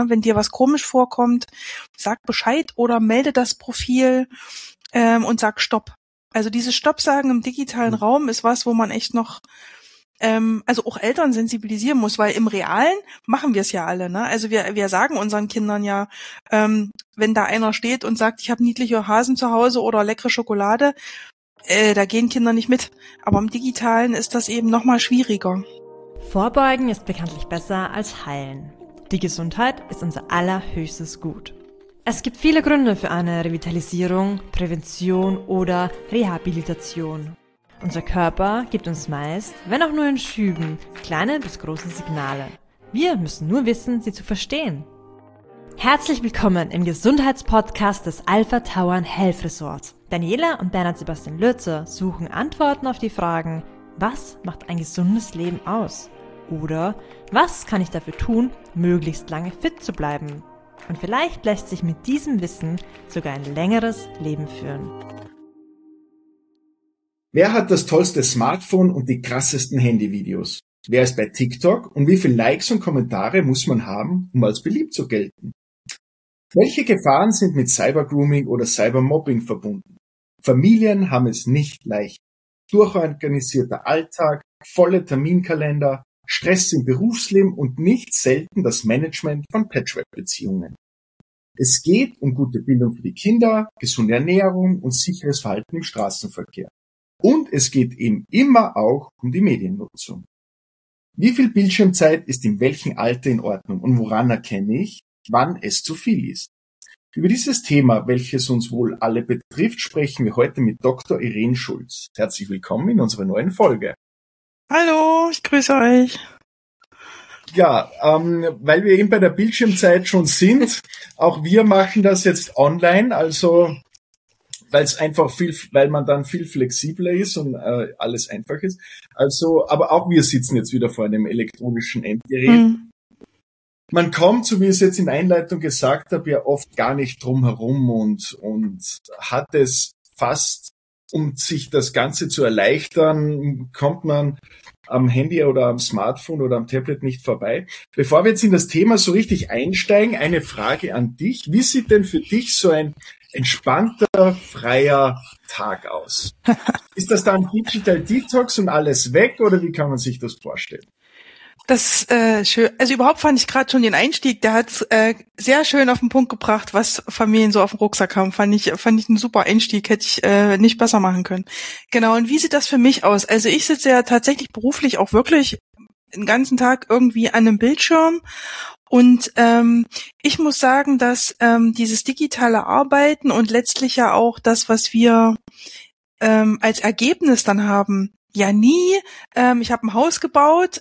Wenn dir was komisch vorkommt, sag Bescheid oder melde das Profil und sag Stopp. Also dieses Stopp sagen im digitalen Raum ist was, wo man echt noch also auch Eltern sensibilisieren muss, weil im Realen machen wir es ja alle, ne? Also wir sagen unseren Kindern ja, wenn da einer steht und sagt, ich habe niedliche Hasen zu Hause oder leckere Schokolade, da gehen Kinder nicht mit. Aber im Digitalen ist das eben noch mal schwieriger. Vorbeugen ist bekanntlich besser als heilen. Die Gesundheit ist unser allerhöchstes Gut. Es gibt viele Gründe für eine Revitalisierung, Prävention oder Rehabilitation. Unser Körper gibt uns meist, wenn auch nur in Schüben, kleine bis große Signale. Wir müssen nur wissen, sie zu verstehen. Herzlich willkommen im Gesundheitspodcast des Alpha Tauern Health Resort. Daniela und Bernhard Sebastian Lürzer suchen Antworten auf die Fragen: Was macht ein gesundes Leben aus? Oder was kann ich dafür tun, möglichst lange fit zu bleiben? Und vielleicht lässt sich mit diesem Wissen sogar ein längeres Leben führen. Wer hat das tollste Smartphone und die krassesten Handyvideos? Wer ist bei TikTok und wie viele Likes und Kommentare muss man haben, um als beliebt zu gelten? Welche Gefahren sind mit Cybergrooming oder Cybermobbing verbunden? Familien haben es nicht leicht. Durchorganisierter Alltag, volle Terminkalender, Stress im Berufsleben und nicht selten das Management von Patchwork-Beziehungen. Es geht um gute Bildung für die Kinder, gesunde Ernährung und sicheres Verhalten im Straßenverkehr. Und es geht eben immer auch um die Mediennutzung. Wie viel Bildschirmzeit ist in welchem Alter in Ordnung und woran erkenne ich, wann es zu viel ist? Über dieses Thema, welches uns wohl alle betrifft, sprechen wir heute mit Dr. Irene Schulz. Herzlich willkommen in unserer neuen Folge. Hallo, ich grüße euch. Ja, weil wir eben bei der Bildschirmzeit schon sind, auch wir machen das jetzt online, also weil man dann viel flexibler ist und alles einfach ist. Also, aber auch wir sitzen jetzt wieder vor einem elektronischen Endgerät. Man kommt, so wie ich es jetzt in der Einleitung gesagt habe, ja oft gar nicht drum herum und hat es fast, um sich das Ganze zu erleichtern, kommt man am Handy oder am Smartphone oder am Tablet nicht vorbei. Bevor wir jetzt in das Thema so richtig einsteigen, eine Frage an dich. Wie sieht denn für dich so ein entspannter, freier Tag aus? Ist das dann Digital Detox und alles weg oder wie kann man sich das vorstellen? Das schön. Also überhaupt fand ich gerade schon den Einstieg, der hat sehr schön auf den Punkt gebracht, was Familien so auf dem Rucksack haben. Fand ich einen super Einstieg, hätte ich nicht besser machen können. Genau, und wie sieht das für mich aus? Also ich sitze ja tatsächlich beruflich auch wirklich den ganzen Tag irgendwie an einem Bildschirm und ich muss sagen, dass dieses digitale Arbeiten und letztlich ja auch das, was wir als Ergebnis dann haben, ja nie, ich habe ein Haus gebaut,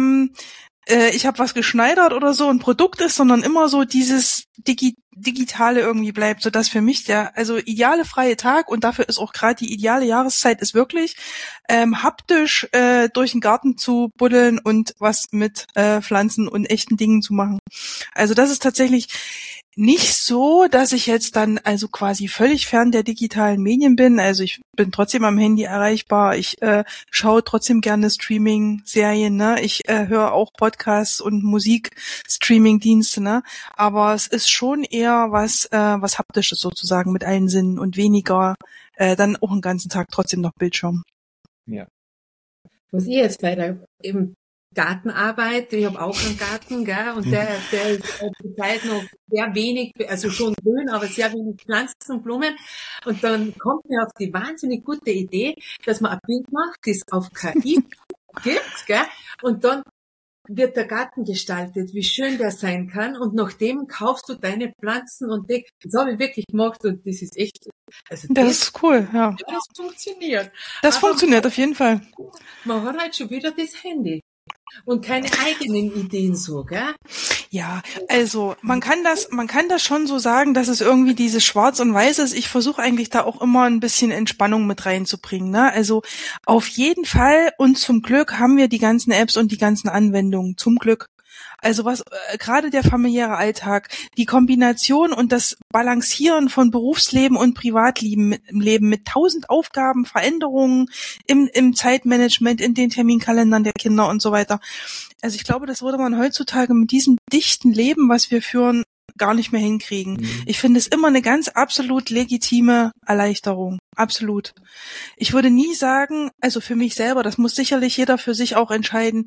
ich habe was geschneidert oder so ein Produkt ist, sondern immer so dieses Digitale irgendwie bleibt, so dass für mich der ideale freie Tag und dafür ist auch gerade die ideale Jahreszeit ist wirklich haptisch durch den Garten zu buddeln und was mit Pflanzen und echten Dingen zu machen. Also das ist tatsächlich nicht so, dass ich jetzt dann also quasi völlig fern der digitalen Medien bin. Also ich bin trotzdem am Handy erreichbar. Ich schaue trotzdem gerne Streaming-Serien, ne? Ich höre auch Podcasts und Musik-Streaming-Dienste, ne? Aber es ist schon eher was Haptisches sozusagen mit allen Sinnen und weniger dann auch den ganzen Tag trotzdem noch Bildschirm. Ja. Was ich jetzt bei der eben Gartenarbeit, ich habe auch einen Garten, gell, und der ist zurzeit noch sehr wenig, also schon grün, aber sehr wenig Pflanzen und Blumen. Und dann kommt mir auf die wahnsinnig gute Idee, dass man ein Bild macht, das auf KI gibt, gell, und dann wird der Garten gestaltet, wie schön der sein kann, und nachdem kaufst du deine Pflanzen und das habe ich wirklich gemacht und das ist echt, also das ist cool, ja. Das funktioniert. Das funktioniert auf jeden Fall. Man hat halt schon wieder das Handy. Und keine eigenen Ideen so, gell? Ja, also man kann das schon so sagen, dass es irgendwie dieses Schwarz und Weiß ist. Ich versuche eigentlich da auch immer ein bisschen Entspannung mit reinzubringen, ne? Also auf jeden Fall und zum Glück haben wir die ganzen Apps und die ganzen Anwendungen, zum Glück. Also was gerade der familiäre Alltag, die Kombination und das Balancieren von Berufsleben und Privatleben Leben mit 1000 Aufgaben, Veränderungen im Zeitmanagement, in den Terminkalendern der Kinder und so weiter. Also ich glaube, das würde man heutzutage mit diesem dichten Leben, was wir führen, gar nicht mehr hinkriegen. Ich finde es immer eine ganz absolut legitime Erleichterung. Absolut. Ich würde nie sagen, also für mich selber, das muss sicherlich jeder für sich auch entscheiden,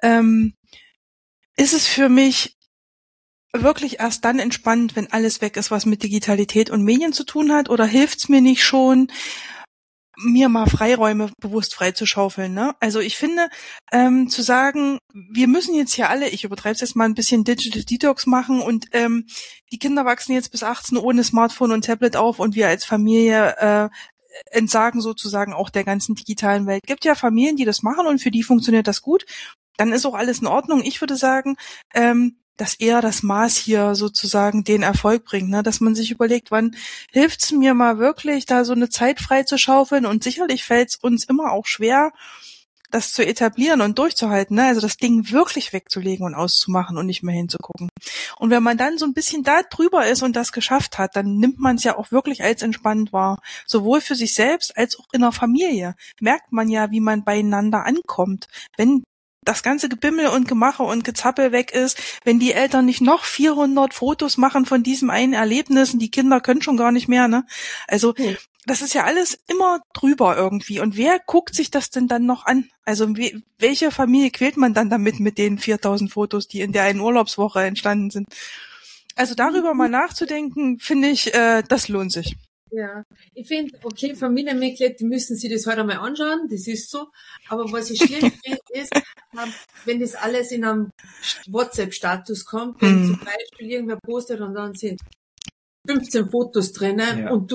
ist es für mich wirklich erst dann entspannt, wenn alles weg ist, was mit Digitalität und Medien zu tun hat, oder hilft's mir nicht schon, mir mal Freiräume bewusst freizuschaufeln, ne? Also ich finde, zu sagen, wir müssen jetzt hier alle, ich übertreibe es jetzt mal ein bisschen, Digital Detox machen und die Kinder wachsen jetzt bis 18 ohne Smartphone und Tablet auf und wir als Familie entsagen sozusagen auch der ganzen digitalen Welt. Gibt ja Familien, die das machen und für die funktioniert das gut. Dann ist auch alles in Ordnung. Ich würde sagen, dass eher das Maß hier sozusagen den Erfolg bringt, ne? Dass man sich überlegt, wann hilft's mir mal wirklich, da so eine Zeit frei zu schaufeln, und sicherlich fällt's uns immer auch schwer, das zu etablieren und durchzuhalten, ne? Also das Ding wirklich wegzulegen und auszumachen und nicht mehr hinzugucken. Und wenn man dann so ein bisschen da drüber ist und das geschafft hat, dann nimmt man es ja auch wirklich als entspannend wahr. Sowohl für sich selbst als auch in der Familie. Merkt man ja, wie man beieinander ankommt. Wenn das ganze Gebimmel und Gemache und Gezappel weg ist, wenn die Eltern nicht noch 400 Fotos machen von diesem einen Erlebnis, und die Kinder können schon gar nicht mehr, ne? Also, das ist ja alles immer drüber irgendwie. Und wer guckt sich das denn dann noch an? Also, welche Familie quält man dann damit mit den 4000 Fotos, die in der einen Urlaubswoche entstanden sind? Also, darüber mal nachzudenken, finde ich, das lohnt sich. Ja, ich finde, okay, Familienmitglieder, die müssen sich das halt einmal anschauen, das ist so. Aber was ich schlimm finde, ist, wenn das alles in einem WhatsApp-Status kommt, wenn zum Beispiel irgendwer postet und dann sind 15 Fotos drinnen und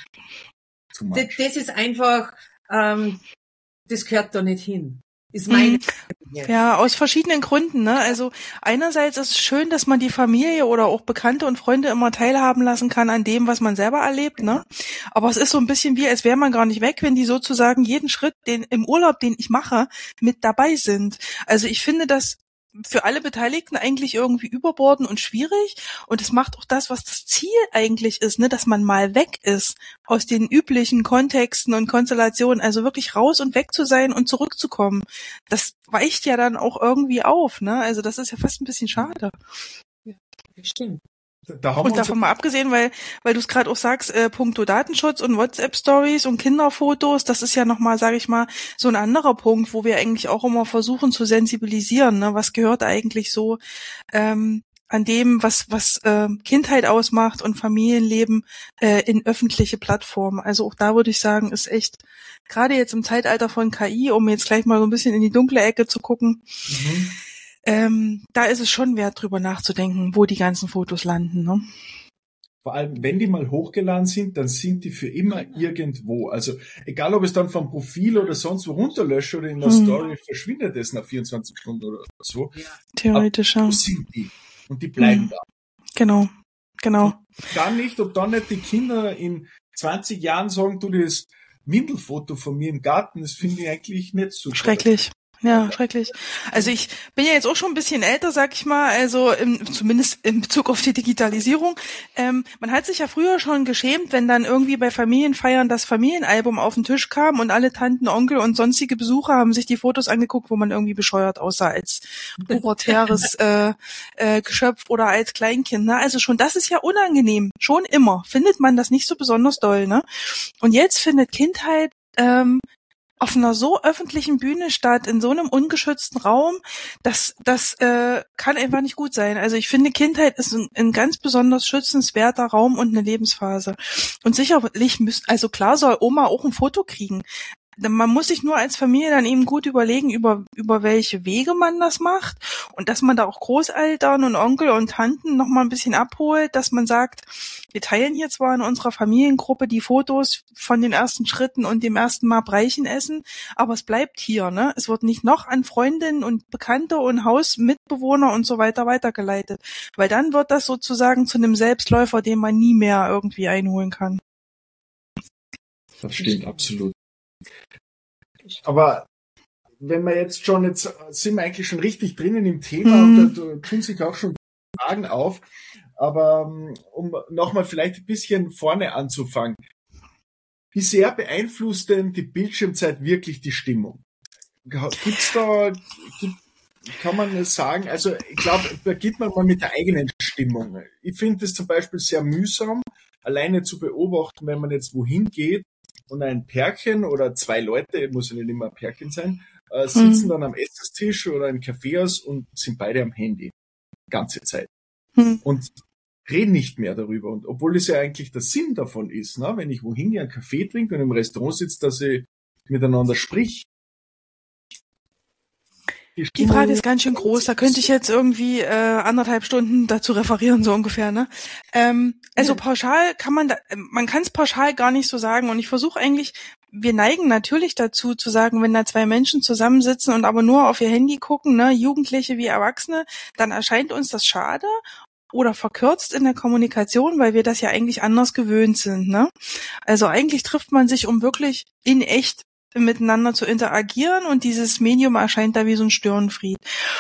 das ist einfach, das gehört da nicht hin. Ist meine Ja, aus verschiedenen Gründen, ne? Also einerseits ist es schön, dass man die Familie oder auch Bekannte und Freunde immer teilhaben lassen kann an dem, was man selber erlebt, ne? Aber es ist so ein bisschen wie, als wäre man gar nicht weg, wenn die sozusagen jeden Schritt, im Urlaub, den ich mache, mit dabei sind. Also ich finde das für alle Beteiligten eigentlich irgendwie überbordend und schwierig, und es macht auch das, was das Ziel eigentlich ist, ne, dass man mal weg ist aus den üblichen Kontexten und Konstellationen, also wirklich raus und weg zu sein und zurückzukommen. Das weicht ja dann auch irgendwie auf, ne? Also das ist ja fast ein bisschen schade. Ja, stimmt. Und davon mal abgesehen, weil du es gerade auch sagst, puncto Datenschutz und WhatsApp-Stories und Kinderfotos, das ist ja nochmal, sage ich mal, so ein anderer Punkt, wo wir eigentlich auch immer versuchen zu sensibilisieren, ne? Was gehört eigentlich so an dem, was Kindheit ausmacht und Familienleben in öffentliche Plattformen. Also auch da würde ich sagen, ist echt, gerade jetzt im Zeitalter von KI, um jetzt gleich mal so ein bisschen in die dunkle Ecke zu gucken, da ist es schon wert, drüber nachzudenken, wo die ganzen Fotos landen, ne? Vor allem, wenn die mal hochgeladen sind, dann sind die für immer irgendwo. Also egal, ob es dann vom Profil oder sonst wo runterlösche oder in der Story, verschwindet es nach 24 Stunden oder so. Theoretisch, ja. Wo sind die? Und die bleiben da. Genau. Und dann nicht, ob dann nicht die Kinder in 20 Jahren sagen, du, das Windelfoto von mir im Garten, das finde ich eigentlich nicht so schrecklich. Ja, schrecklich. Also ich bin ja jetzt auch schon ein bisschen älter, sag ich mal, also zumindest in Bezug auf die Digitalisierung. Man hat sich ja früher schon geschämt, wenn dann irgendwie bei Familienfeiern das Familienalbum auf den Tisch kam und alle Tanten, Onkel und sonstige Besucher haben sich die Fotos angeguckt, wo man irgendwie bescheuert aussah als pubertäres Geschöpf oder als Kleinkind. Ne? Also schon das ist ja unangenehm. Schon immer findet man das nicht so besonders doll. Ne? Und jetzt findet Kindheit auf einer so öffentlichen Bühne statt, in so einem ungeschützten Raum, das kann einfach nicht gut sein. Also ich finde, Kindheit ist ein ganz besonders schützenswerter Raum und eine Lebensphase. Und sicherlich also klar soll Oma auch ein Foto kriegen. Man muss sich nur als Familie dann eben gut überlegen, über welche Wege man das macht, und dass man da auch Großeltern und Onkel und Tanten noch mal ein bisschen abholt, dass man sagt, wir teilen hier zwar in unserer Familiengruppe die Fotos von den ersten Schritten und dem ersten Mal Breichen essen, aber es bleibt hier, ne? Es wird nicht noch an Freundinnen und Bekannte und Hausmitbewohner und so weiter weitergeleitet, weil dann wird das sozusagen zu einem Selbstläufer, den man nie mehr irgendwie einholen kann. Das stimmt absolut. Aber wenn wir jetzt sind wir eigentlich schon richtig drinnen im Thema und da tun sich auch schon Fragen auf. Aber um nochmal vielleicht ein bisschen vorne anzufangen. Wie sehr beeinflusst denn die Bildschirmzeit wirklich die Stimmung? Kann man es sagen? Also ich glaube, da geht man mal mit der eigenen Stimmung. Ich finde es zum Beispiel sehr mühsam, alleine zu beobachten, wenn man jetzt wohin geht und ein Pärchen oder zwei Leute, muss ja nicht immer ein Pärchen sein, sitzen dann am Essenstisch oder im Kaffeehaus und sind beide am Handy. Ganze Zeit. Und reden nicht mehr darüber. Und obwohl es ja eigentlich der Sinn davon ist, ne, wenn ich wohin gehe, einen Kaffee trinke und im Restaurant sitze, dass ich miteinander sprich. Die Frage ist ganz schön groß. Da könnte ich jetzt irgendwie 1,5 Stunden dazu referieren, so ungefähr, ne? Also pauschal man kann es pauschal gar nicht so sagen. Und ich versuche eigentlich, wir neigen natürlich dazu zu sagen, wenn da zwei Menschen zusammensitzen und aber nur auf ihr Handy gucken, ne, Jugendliche wie Erwachsene, dann erscheint uns das schade oder verkürzt in der Kommunikation, weil wir das ja eigentlich anders gewöhnt sind, ne? Also eigentlich trifft man sich, um wirklich in echt miteinander zu interagieren und dieses Medium erscheint da wie so ein Störenfried.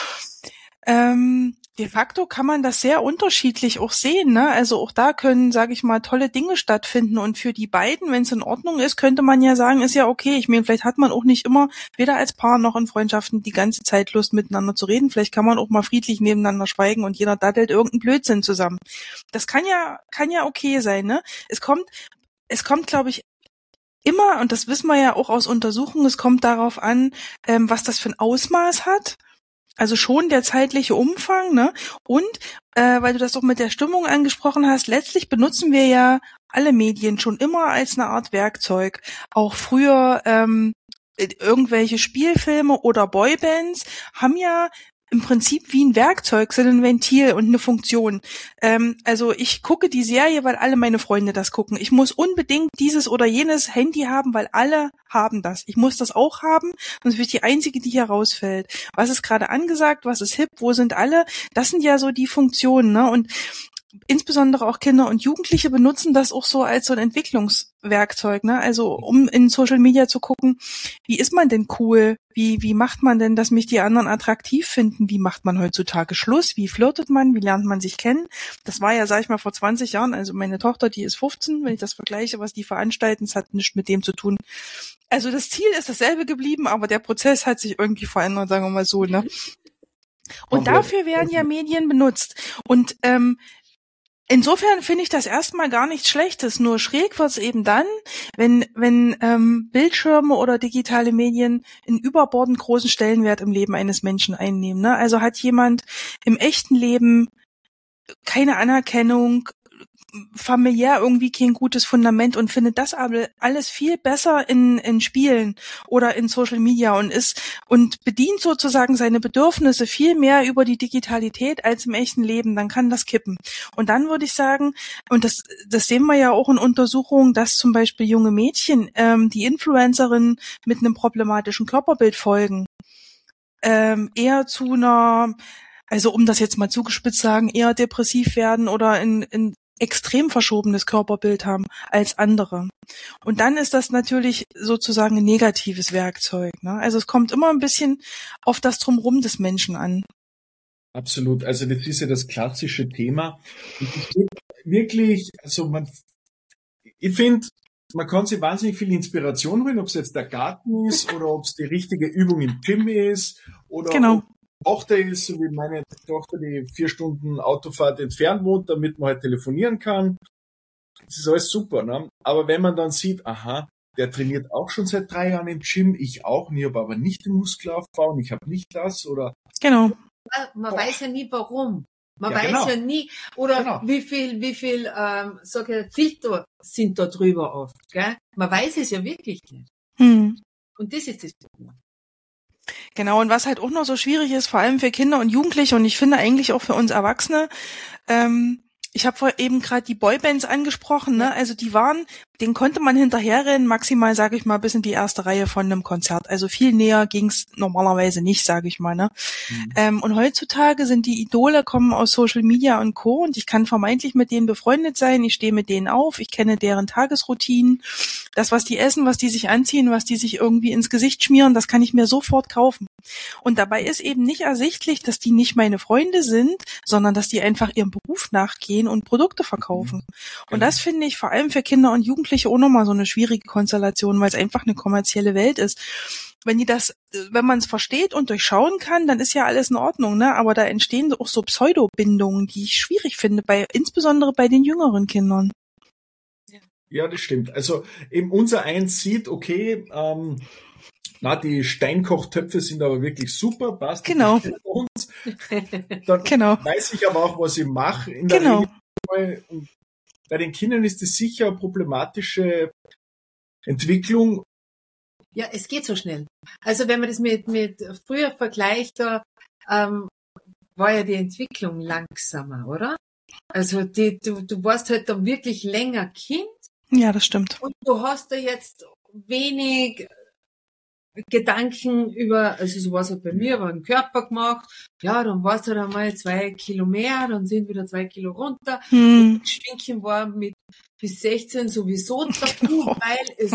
De facto kann man das sehr unterschiedlich auch sehen, ne? Also auch da können, sage ich mal, tolle Dinge stattfinden und für die beiden, wenn es in Ordnung ist, könnte man ja sagen, ist ja okay. Ich meine, vielleicht hat man auch nicht immer, weder als Paar noch in Freundschaften, die ganze Zeit Lust miteinander zu reden. Vielleicht kann man auch mal friedlich nebeneinander schweigen und jeder daddelt irgendeinen Blödsinn zusammen. Das kann ja okay sein, ne? Es kommt, glaube ich, immer, und das wissen wir ja auch aus Untersuchungen, es kommt darauf an, was das für ein Ausmaß hat. Also schon der zeitliche Umfang, ne? Und weil du das doch mit der Stimmung angesprochen hast, letztlich benutzen wir ja alle Medien schon immer als eine Art Werkzeug. Auch früher irgendwelche Spielfilme oder Boybands haben ja im Prinzip wie ein Werkzeug, sind ein Ventil und eine Funktion. Also ich gucke die Serie, weil alle meine Freunde das gucken. Ich muss unbedingt dieses oder jenes Handy haben, weil alle haben das. Ich muss das auch haben, sonst bin ich die Einzige, die hier rausfällt. Was ist gerade angesagt, was ist hip, wo sind alle? Das sind ja so die Funktionen, ne? Und insbesondere auch Kinder und Jugendliche benutzen das auch so als so ein Entwicklungswerkzeug, ne? Also um in Social Media zu gucken, wie ist man denn cool? Wie macht man denn, dass mich die anderen attraktiv finden? Wie macht man heutzutage Schluss? Wie flirtet man? Wie lernt man sich kennen? Das war ja, sag ich mal, vor 20 Jahren. Also meine Tochter, die ist 15, wenn ich das vergleiche, was die veranstalten, es hat nichts mit dem zu tun. Also das Ziel ist dasselbe geblieben, aber der Prozess hat sich irgendwie verändert, sagen wir mal so, ne? Und dafür werden ja Medien benutzt. Und insofern finde ich das erstmal gar nichts Schlechtes, nur schräg wird's eben dann, wenn Bildschirme oder digitale Medien einen überbordend großen Stellenwert im Leben eines Menschen einnehmen, ne? Also hat jemand im echten Leben keine Anerkennung, familiär irgendwie kein gutes Fundament und findet das aber alles viel besser in Spielen oder in Social Media und bedient sozusagen seine Bedürfnisse viel mehr über die Digitalität als im echten Leben, dann kann das kippen. Und dann würde ich sagen, und das sehen wir ja auch in Untersuchungen, dass zum Beispiel junge Mädchen, die Influencerinnen mit einem problematischen Körperbild folgen, eher zu einer, also um das jetzt mal zugespitzt sagen, eher depressiv werden oder in extrem verschobenes Körperbild haben als andere. Und dann ist das natürlich sozusagen ein negatives Werkzeug, ne? Also es kommt immer ein bisschen auf das Drumherum des Menschen an. Absolut. Also das ist ja das klassische Thema. Und es geht wirklich, also ich finde, man kann sich wahnsinnig viel Inspiration holen, ob es jetzt der Garten ist oder ob es die richtige Übung im Gym ist oder Genau. Tochter ist, so wie meine Tochter, die 4 Stunden Autofahrt entfernt wohnt, damit man halt telefonieren kann. Das ist alles super, ne? Aber wenn man dann sieht, aha, der trainiert auch schon seit 3 Jahren im Gym, ich auch, ich habe aber nicht den Muskelaufbau und ich habe nicht das oder... Genau. Man weiß ja nie, warum. Man weiß genau. ja nie, oder wie viel Filter sind da drüber oft, gell? Man weiß es ja wirklich nicht. Und das ist das Problem. Genau, und was halt auch noch so schwierig ist, vor allem für Kinder und Jugendliche und ich finde eigentlich auch für uns Erwachsene, Ich habe eben gerade die Boybands angesprochen, ne? Also den konnte man hinterherrennen, maximal, sage ich mal, bis in die erste Reihe von einem Konzert. Also viel näher ging's normalerweise nicht, sage ich mal, ne? Und heutzutage sind die Idole, kommen aus Social Media und Co. Und ich kann vermeintlich mit denen befreundet sein, ich stehe mit denen auf, ich kenne deren Tagesroutinen, das, was die essen, was die sich anziehen, was die sich irgendwie ins Gesicht schmieren, das kann ich mir sofort kaufen. Und dabei ist eben nicht ersichtlich, dass die nicht meine Freunde sind, sondern dass die einfach ihrem Beruf nachgehen und Produkte verkaufen. Und das finde ich vor allem für Kinder und Jugendliche auch nochmal so eine schwierige Konstellation, weil es einfach eine kommerzielle Welt ist. Wenn man es versteht und durchschauen kann, dann ist ja alles in Ordnung, ne? Aber da entstehen auch so Pseudobindungen, die ich schwierig finde, insbesondere bei den jüngeren Kindern. Ja, das stimmt. Also eben unser Eins sieht, okay, die Steinkochtöpfe sind aber wirklich super, passt. Genau. Uns. Dann weiß ich aber auch, was ich mache in der Regel. Und bei den Kindern ist es sicher eine problematische Entwicklung. Ja, es geht so schnell. Also wenn man das mit früher vergleicht, da war ja die Entwicklung langsamer, oder? Also du warst halt da wirklich länger Kind. Ja, das stimmt. Und du hast da jetzt wenig Gedanken über, also so war es halt bei mir, aber den Körper gemacht. Ja, dann warst du halt einmal 2 Kilo mehr, dann sind wieder 2 Kilo runter. Und das Schminken war mit bis 16 sowieso tabu, weil es,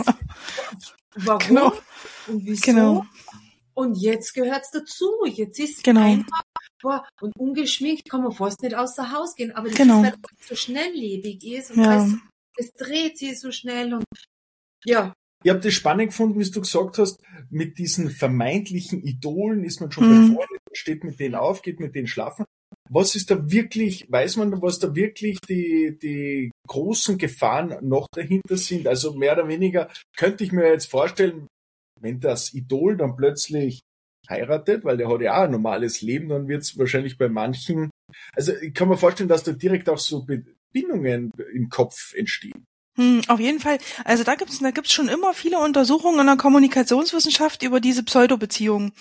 warum und wieso? Und jetzt gehört's dazu. Jetzt ist einfach, und ungeschminkt kann man fast nicht außer Haus gehen. Aber das ist, weil es so schnelllebig ist und es dreht sich so schnell und ja. Ich habe das spannend gefunden, wie du gesagt hast, mit diesen vermeintlichen Idolen ist man schon befreundet, steht mit denen auf, geht mit denen schlafen. Was ist da wirklich, weiß man, was da wirklich die großen Gefahren noch dahinter sind? Also mehr oder weniger könnte ich mir jetzt vorstellen, wenn das Idol dann plötzlich heiratet, weil der hat ja auch ein normales Leben, dann wird es wahrscheinlich bei manchen, also ich kann mir vorstellen, dass da direkt auch so Bindungen im Kopf entstehen. Auf jeden Fall. Also da gibt's schon immer viele Untersuchungen in der Kommunikationswissenschaft über diese Pseudobeziehungen.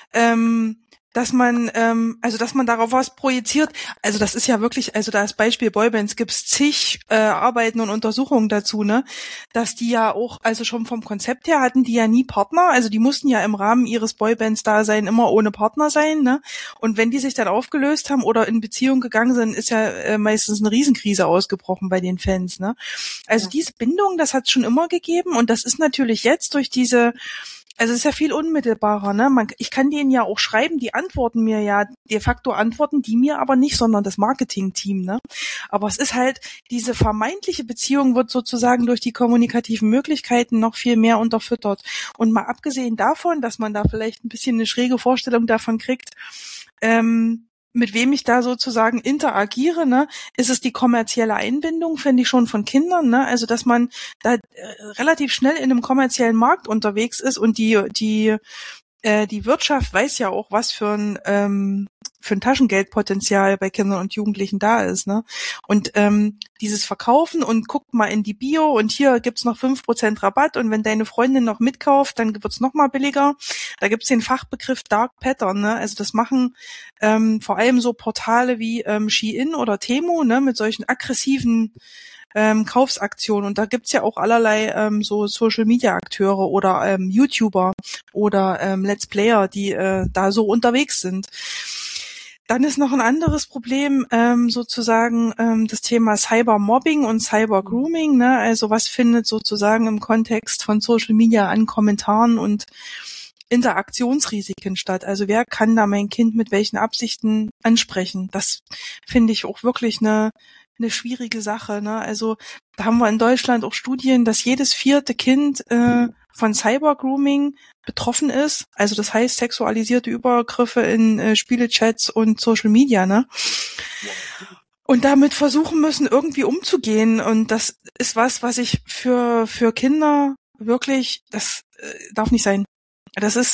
Dass man darauf was projiziert. Also das ist ja wirklich, also da als Beispiel Boybands gibt's zig Arbeiten und Untersuchungen dazu, ne, dass die ja auch, also schon vom Konzept her hatten die ja nie Partner, also die mussten ja im Rahmen ihres Boybands-Dasein immer ohne Partner sein, ne, und wenn die sich dann aufgelöst haben oder in Beziehung gegangen sind, ist ja meistens eine Riesenkrise ausgebrochen bei den Fans, ne. Also diese Bindung, das hat's schon immer gegeben und das ist natürlich jetzt durch diese, also es ist ja viel unmittelbarer, ne? Ich kann denen ja auch schreiben, die antworten mir ja, de facto antworten die mir aber nicht, sondern das Marketing-Team, ne? Aber es ist halt, diese vermeintliche Beziehung wird sozusagen durch die kommunikativen Möglichkeiten noch viel mehr unterfüttert. Und mal abgesehen davon, dass man da vielleicht ein bisschen eine schräge Vorstellung davon kriegt, mit wem ich da sozusagen interagiere, ne, ist es die kommerzielle Einbindung, finde ich schon von Kindern, ne, also dass man da relativ schnell in einem kommerziellen Markt unterwegs ist und die Wirtschaft weiß ja auch, was für ein Taschengeldpotenzial bei Kindern und Jugendlichen da ist, ne? Und dieses Verkaufen und guckt mal in die Bio und hier gibt's noch 5% Rabatt und wenn deine Freundin noch mitkauft, dann wird's noch mal billiger. Da gibt's den Fachbegriff Dark Pattern, ne? Also das machen vor allem so Portale wie Shein oder Temu, ne? Mit solchen aggressiven Kaufsaktionen und da gibt's ja auch allerlei so Social-Media-Akteure oder YouTuber oder Let's Player, die da so unterwegs sind. Dann ist noch ein anderes Problem sozusagen das Thema Cybermobbing und Cybergrooming, ne? Also was findet sozusagen im Kontext von Social Media an Kommentaren und Interaktionsrisiken statt. Also wer kann da mein Kind mit welchen Absichten ansprechen? Das finde ich auch wirklich eine schwierige Sache, ne? Also da haben wir in Deutschland auch Studien, dass jedes 4. Kind von Cybergrooming betroffen ist. Also das heißt sexualisierte Übergriffe in Spielechats und Social Media, ne? Und damit versuchen müssen, irgendwie umzugehen. Und das ist was ich für Kinder wirklich, das darf nicht sein. Das ist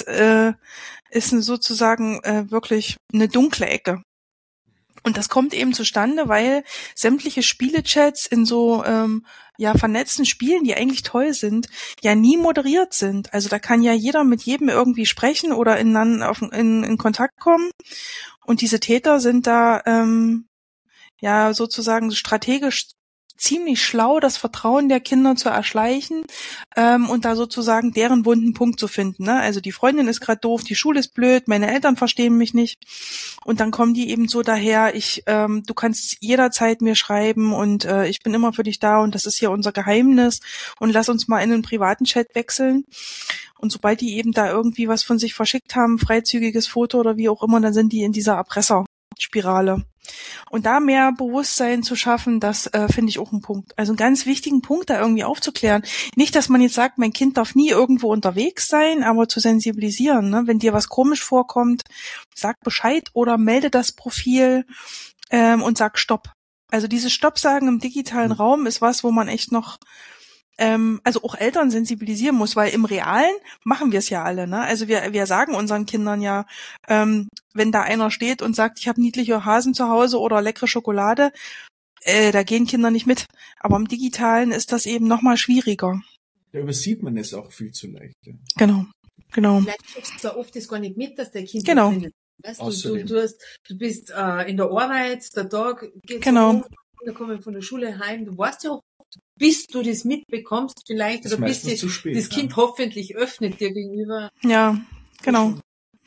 sozusagen wirklich eine dunkle Ecke. Und das kommt eben zustande, weil sämtliche Spielechats in so vernetzten Spielen, die eigentlich toll sind, ja nie moderiert sind. Also da kann ja jeder mit jedem irgendwie sprechen oder in Kontakt kommen. Und diese Täter sind da ja sozusagen strategisch ziemlich schlau, das Vertrauen der Kinder zu erschleichen und da sozusagen deren wunden Punkt zu finden. Ne? Also die Freundin ist gerade doof, die Schule ist blöd, meine Eltern verstehen mich nicht. Und dann kommen die eben so daher, du kannst jederzeit mir schreiben und ich bin immer für dich da und das ist hier unser Geheimnis und lass uns mal in einen privaten Chat wechseln. Und sobald die eben da irgendwie was von sich verschickt haben, freizügiges Foto oder wie auch immer, dann sind die in dieser Erpresserspirale. Und da mehr Bewusstsein zu schaffen, das finde ich auch ein Punkt. Also einen ganz wichtigen Punkt da irgendwie aufzuklären. Nicht, dass man jetzt sagt, mein Kind darf nie irgendwo unterwegs sein, aber zu sensibilisieren. Ne? Wenn dir was komisch vorkommt, sag Bescheid oder melde das Profil und sag Stopp. Also dieses Stopp sagen im digitalen Raum ist was, wo man echt noch also auch Eltern sensibilisieren muss, weil im Realen machen wir es ja alle, ne? Also wir sagen unseren Kindern ja, wenn da einer steht und sagt, ich habe niedliche Hasen zu Hause oder leckere Schokolade, da gehen Kinder nicht mit. Aber im Digitalen ist das eben noch mal schwieriger. Da übersieht man es auch viel zu leicht. Ja. Genau. Vielleicht kriegst du oft das gar nicht mit, dass der Kind genau. drin ist. Weißt, du bist in der Arbeit, der Tag geht genau. so, da kommen von der Schule heim, du weißt ja auch, bis du das mitbekommst vielleicht, oder bis das Kind hoffentlich öffnet dir gegenüber. Ja, genau.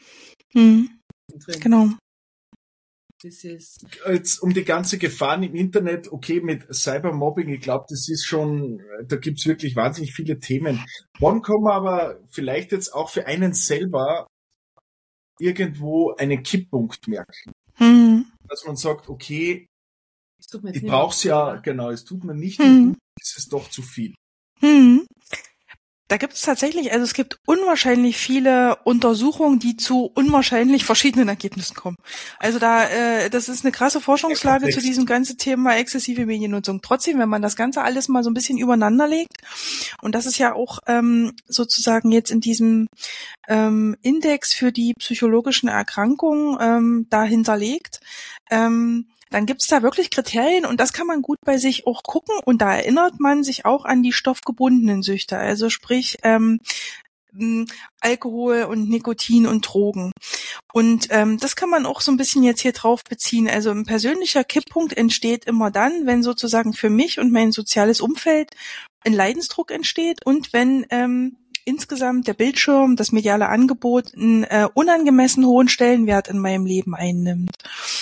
Genau. Das ist jetzt um die ganze Gefahren im Internet, okay, mit Cybermobbing, ich glaube, das ist schon, da gibt's wirklich wahnsinnig viele Themen. Wann kann man aber vielleicht jetzt auch für einen selber irgendwo einen Kipppunkt merken? Dass man sagt, okay, ich brauch's ja, genau, es tut mir nicht gut, es ist doch zu viel. Da gibt es tatsächlich, also es gibt unwahrscheinlich viele Untersuchungen, die zu unwahrscheinlich verschiedenen Ergebnissen kommen. Also das ist eine krasse Forschungslage zu diesem ganzen Thema exzessive Mediennutzung. Trotzdem, wenn man das Ganze alles mal so ein bisschen übereinander legt, und das ist ja auch sozusagen jetzt in diesem Index für die psychologischen Erkrankungen da hinterlegt, dann gibt's da wirklich Kriterien und das kann man gut bei sich auch gucken und da erinnert man sich auch an die stoffgebundenen Süchte, also sprich Alkohol und Nikotin und Drogen. Und das kann man auch so ein bisschen jetzt hier drauf beziehen. Also ein persönlicher Kipppunkt entsteht immer dann, wenn sozusagen für mich und mein soziales Umfeld ein Leidensdruck entsteht und wenn insgesamt der Bildschirm, das mediale Angebot einen unangemessen hohen Stellenwert in meinem Leben einnimmt.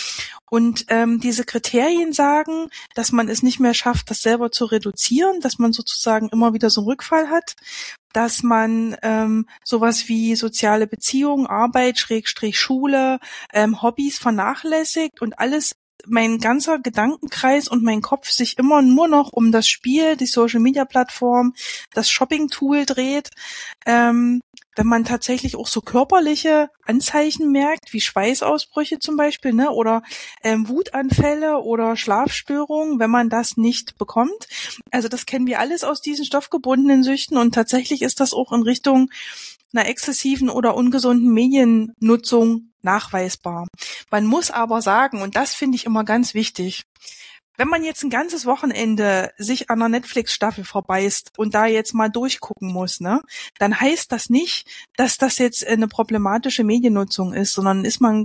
Und diese Kriterien sagen, dass man es nicht mehr schafft, das selber zu reduzieren, dass man sozusagen immer wieder so einen Rückfall hat, dass man sowas wie soziale Beziehungen, Arbeit, Schule, Hobbys vernachlässigt und alles, mein ganzer Gedankenkreis und mein Kopf sich immer nur noch um das Spiel, die Social-Media-Plattform, das Shopping-Tool dreht. Wenn man tatsächlich auch so körperliche Anzeichen merkt, wie Schweißausbrüche zum Beispiel, ne, oder Wutanfälle oder Schlafstörungen, wenn man das nicht bekommt. Also das kennen wir alles aus diesen stoffgebundenen Süchten und tatsächlich ist das auch in Richtung einer exzessiven oder ungesunden Mediennutzung nachweisbar. Man muss aber sagen, und das finde ich immer ganz wichtig, wenn man jetzt ein ganzes Wochenende sich an einer Netflix-Staffel verbeißt und da jetzt mal durchgucken muss, ne, dann heißt das nicht, dass das jetzt eine problematische Mediennutzung ist, sondern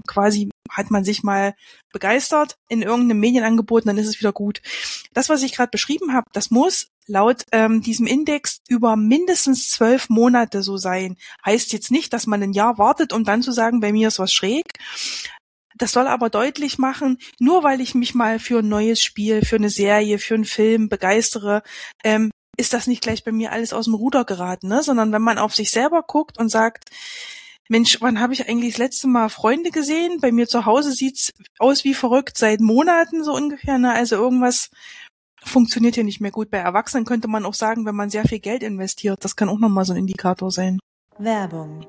hat man sich mal begeistert in irgendeinem Medienangebot, dann ist es wieder gut. Das, was ich gerade beschrieben habe, das muss laut diesem Index über mindestens 12 Monate so sein. Heißt jetzt nicht, dass man ein Jahr wartet, um dann zu sagen, bei mir ist was schräg. Das soll aber deutlich machen, nur weil ich mich mal für ein neues Spiel, für eine Serie, für einen Film begeistere, ist das nicht gleich bei mir alles aus dem Ruder geraten, ne? Sondern wenn man auf sich selber guckt und sagt, Mensch, wann habe ich eigentlich das letzte Mal Freunde gesehen? Bei mir zu Hause sieht's aus wie verrückt seit Monaten so ungefähr, ne? Also irgendwas funktioniert hier nicht mehr gut. Bei Erwachsenen könnte man auch sagen, wenn man sehr viel Geld investiert, das kann auch nochmal so ein Indikator sein. Werbung.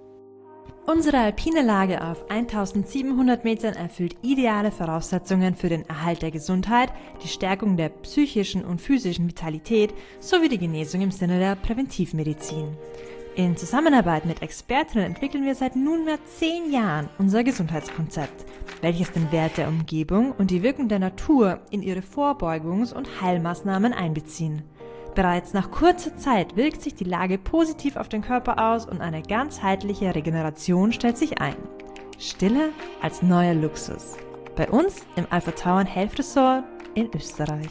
Unsere alpine Lage auf 1700 Metern erfüllt ideale Voraussetzungen für den Erhalt der Gesundheit, die Stärkung der psychischen und physischen Vitalität sowie die Genesung im Sinne der Präventivmedizin. In Zusammenarbeit mit Expertinnen entwickeln wir seit nunmehr 10 Jahren unser Gesundheitskonzept, welches den Wert der Umgebung und die Wirkung der Natur in ihre Vorbeugungs- und Heilmaßnahmen einbeziehen. Bereits nach kurzer Zeit wirkt sich die Lage positiv auf den Körper aus und eine ganzheitliche Regeneration stellt sich ein. Stille als neuer Luxus. Bei uns im Alpha Tauern Health Resort in Österreich.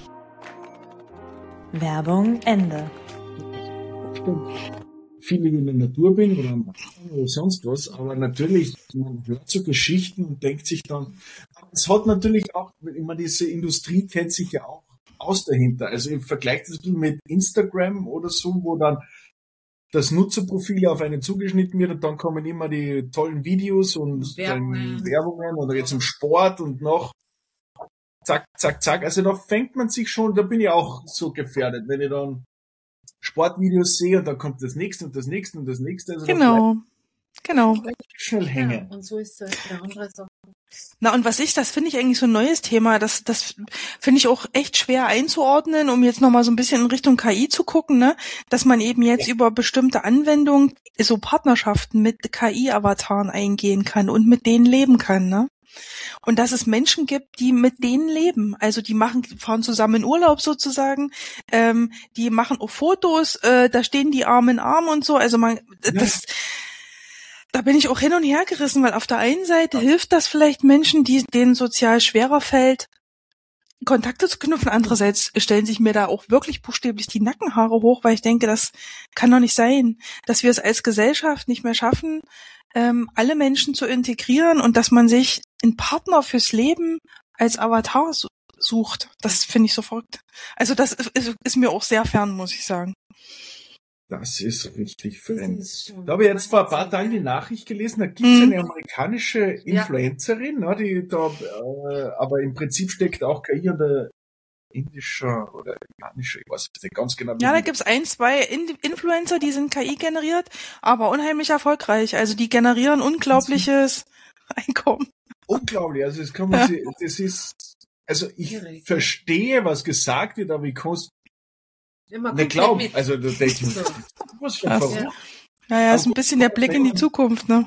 Werbung Ende. Stimmt. Viel in der Natur bin oder am Wald oder sonst was, aber natürlich, man hört so Geschichten und denkt sich dann, es hat natürlich auch, immer diese Industrie kennt sich ja auch aus dahinter. Also im Vergleich das mit Instagram oder so, wo dann das Nutzerprofil auf einen zugeschnitten wird und dann kommen immer die tollen Videos und Werbungen oder jetzt im Sport und noch zack, zack, zack. Also da fängt man sich schon, da bin ich auch so gefährdet, wenn ich dann Sportvideos sehe und dann kommt das nächste und das nächste und das nächste. Also Genau. Schnell hängen. Ja, und so ist es eine andere Sache. Na, und das finde ich eigentlich so ein neues Thema, das finde ich auch echt schwer einzuordnen, um jetzt nochmal so ein bisschen in Richtung KI zu gucken, ne, dass man eben jetzt über bestimmte Anwendungen so Partnerschaften mit KI-Avataren eingehen kann und mit denen leben kann, ne. Und dass es Menschen gibt, die mit denen leben. Also die fahren zusammen in Urlaub sozusagen, die machen auch Fotos, da stehen die Arm in Arm und so. Also da bin ich auch hin und her gerissen, weil auf der einen Seite hilft das vielleicht Menschen, denen sozial schwerer fällt, Kontakte zu knüpfen. Andererseits stellen sich mir da auch wirklich buchstäblich die Nackenhaare hoch, weil ich denke, das kann doch nicht sein, dass wir es als Gesellschaft nicht mehr schaffen, alle Menschen zu integrieren und dass man sich einen Partner fürs Leben als Avatar sucht. Das finde ich so verrückt. Also das ist mir auch sehr fern, muss ich sagen. Das ist richtig fremd. Da habe ich jetzt vor ein paar Tagen die Nachricht gelesen, da gibt es eine amerikanische Influencerin, ne, die da, aber im Prinzip steckt auch KI an der indischer oder iranischer, ich weiß nicht ganz genau. Ja, da gibt's 2 Influencer, die sind KI generiert, aber unheimlich erfolgreich. Also die generieren unglaubliches Einkommen. Unglaublich, also das kann man sich, das ist, also ich verstehe, was gesagt wird, aber ich kann es nicht glauben. Also da denke ich mir, was schon verrückt. Ja, ist ein bisschen der Blick in die Zukunft, ne?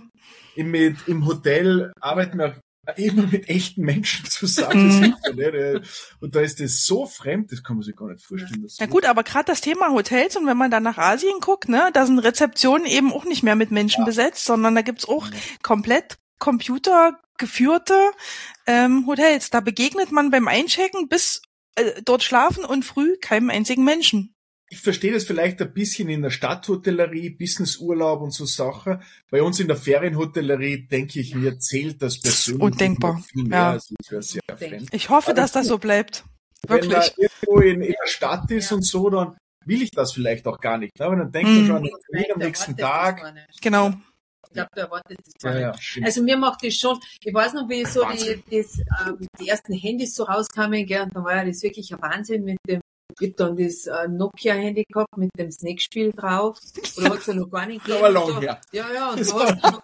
Im Hotel arbeiten wir immer mit echten Menschen zusammen. Und da ist das so fremd, das kann man sich gar nicht vorstellen. Ja gut, aber gerade das Thema Hotels und wenn man dann nach Asien guckt, ne, da sind Rezeptionen eben auch nicht mehr mit Menschen besetzt, sondern da gibt's auch komplett computergeführte Hotels. Da begegnet man beim Einchecken bis dort schlafen und früh keinem einzigen Menschen. Ich verstehe das vielleicht ein bisschen in der Stadthotellerie, Businessurlaub und so Sachen. Bei uns in der Ferienhotellerie, denke ich mir, zählt das persönlich undenkbar. Viel mehr. Ja. Also das wäre sehr fremd. Ich hoffe, dass das so bleibt. Wirklich. Wenn man irgendwo in der Stadt ist und so, dann will ich das vielleicht auch gar nicht. Aber dann denkt man schon am nächsten Tag. Genau. Ich glaube, du erwartest das gar nicht. Also mir macht das schon, ich weiß noch, wie so die ersten Handys so rauskamen, gell, und dann war ja das wirklich ein Wahnsinn mit dem, ich hab dann das Nokia-Handy gehabt mit dem Snake-Spiel drauf. Oder hat's ja noch gar nicht gegeben. Aber lang her. Ja, und du hast noch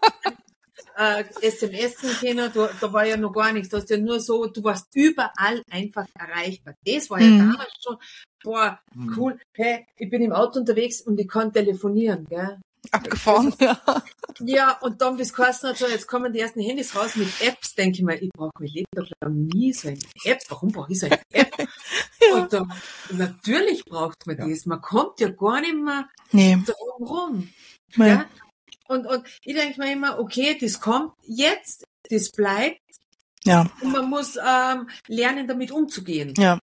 SMS können, da war ja noch gar nichts. Du hast ja nur so, du warst überall einfach erreichbar. Das war ja damals schon, boah, cool. Hey, ich bin im Auto unterwegs und ich kann telefonieren, gell. Abgefahren, ja. Ja, und dann bis Carsten hat so, jetzt kommen die ersten Handys raus mit Apps, denke ich mir, ich brauche mein Leben doch nie so eine App. Warum brauche ich so eine App? Ja. Und dann, natürlich braucht man das. Man kommt ja gar nicht mehr drum rum. Nee. Ja? Und ich denke mir immer, okay, das kommt jetzt, das bleibt. Ja. Und man muss lernen, damit umzugehen. Ja.